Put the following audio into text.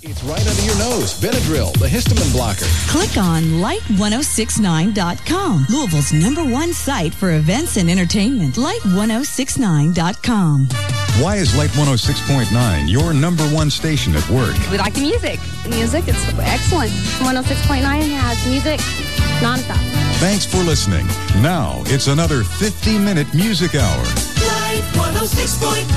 It's right under your nose. Benadryl, the histamine blocker. Click on Light1069.com, Louisville's #1 site for events and entertainment. Light1069.com. Why is Light 106.9 your #1 station at work? We like the music. Music is excellent. 106.9 has music nonstop. Thanks for listening. Now it's another 50-minute music hour. Light 106.9.